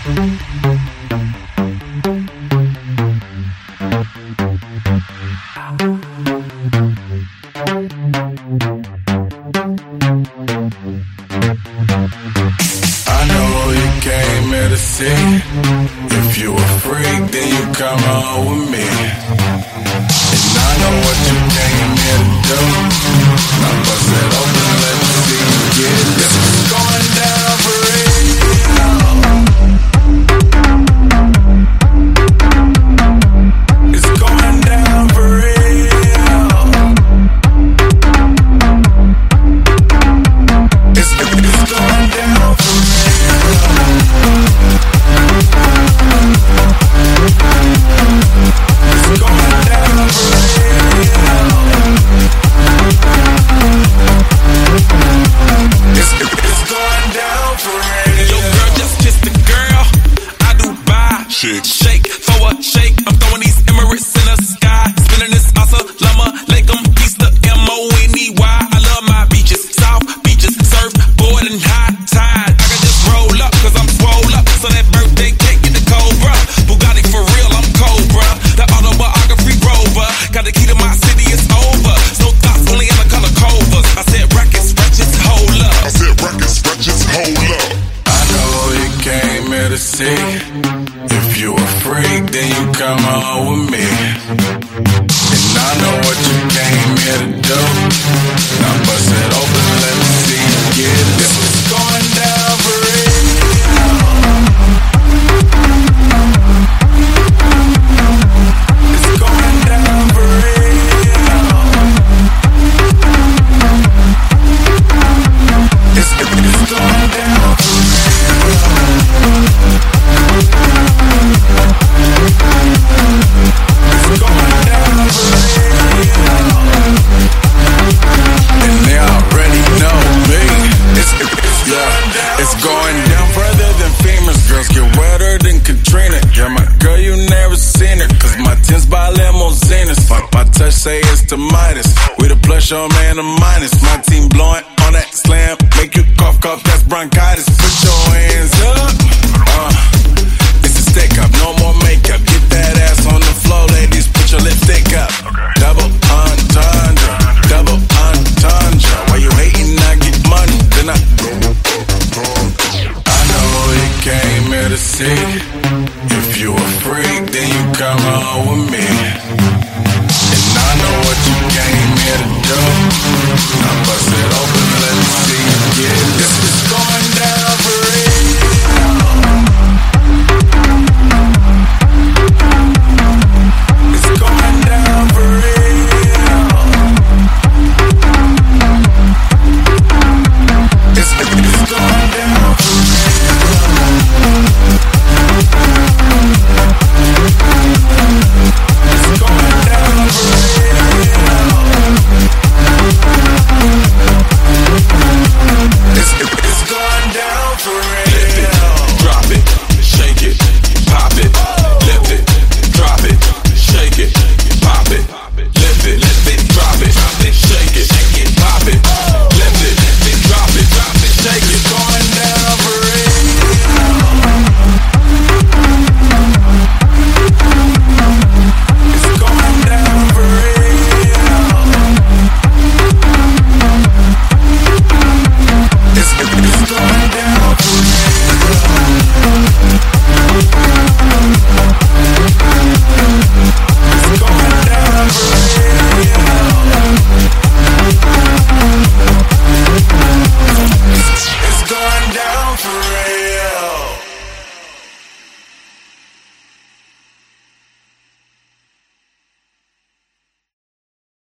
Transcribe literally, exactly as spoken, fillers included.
If you a freak, then you come on with me. And I know what you came here to do. Now bust it open, let me see you get it. This is going down for real. It's going down for real. It's, it's going down for real. It's going down for real. It's, it's going down for real. Yo, girl, just kiss the girl. I do buy. Shake, shake, throw a shake. I'm throwing these Emirates in the sky. Spinning this asa, llama, Lakem, Easter, M O N E Y. I love my beaches, South beaches, surf, board and high tide. I can just roll up, cause I'm swole up. So that birthday cake get the Cobra. Bugatti for real, I'm Cobra. The autobiography rover. Got the key to my city, it's over. No thoughts, only in the color covers. I said records, stretches, hold up. I said records, stretches, hold up. I know you came here to see. If you a freak, then you come on with me. And I know what you came here to do. Now bust it open, let me see you get it. This is going down for real. It's going down for real. It's, it's going down for real. It's going down for real. And they already know me. It's, it's, yeah, it's going down further than famous. Girls get wetter than Katrina. Yeah, my girl, you never seen her. Cause my tins by limousines. My, my touch say it's the Midas. We the plus, your man, the minus. My team blowing on that slam. Make you cough, cough, that's bronchitis. Put your hands up. Uh, it's a stick up, no more makeup. Get that ass on the floor, ladies. Put your lipstick up. Double entendre, double entendre. Why you hating? I get money, then I. I know you came here to see. If you a freak, then you come on with me. And I know what you came here to do. Now bust it open, let me see you get it. This is going down for real. It's going down for real. It's, it's going down for real. It's going down for real. It's, it's going down for real.